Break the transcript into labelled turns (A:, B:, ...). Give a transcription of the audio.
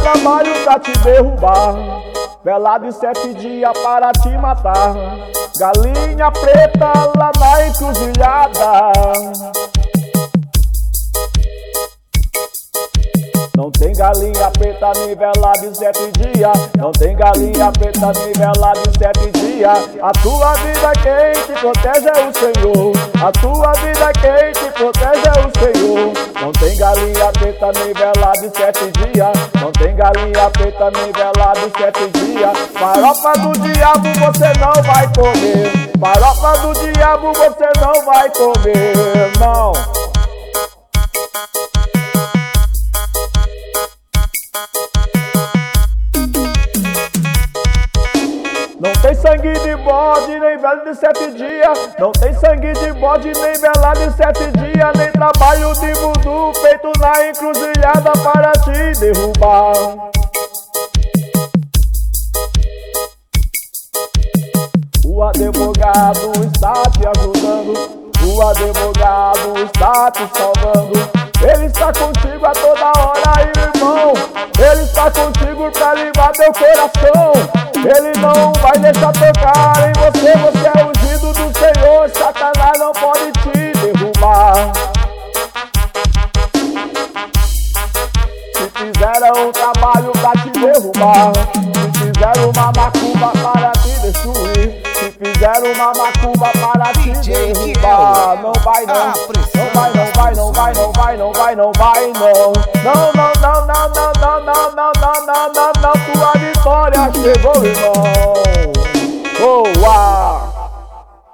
A: trabalho pra te derrubar, velado em 7 dias para te matar. Galinha preta lá na encruzilhada. Não tem galinha preta nivelada em 7 dias. Não tem galinha preta nivelada em 7 dias. A tua vida quente protege o Senhor. A tua vida quente protege o Senhor. Não tem galinha preta nivelada em 7 dias. Não tem galinha preta nivelada em 7 dias. Farofa do diabo você não vai comer. Farofa do diabo você não vai comer, não. Não tem sangue de bode, nem velho de 7 dias. Não tem sangue de bode, nem velado de 7 dias. Nem trabalho de voodoo feito na encruzilhada para te derrubar. O advogado está te ajudando. O advogado está te salvando. Ele está contigo a toda hora, irmão. Ele está contigo pra limpar teu coração. Ele não vai deixar tocar em você. Você é ungido do Senhor. Satanás não pode te derrubar. Se fizeram um trabalho pra te derrubar, se fizeram uma macumba para te destruir, se fizeram uma macumba para te derrubar, não vai não, não vai, não vai, não vai, não vai, não vai, não vai não. Não, não, não, não, não, não, não, não, não, não, não, tua vitória chegou, irmão.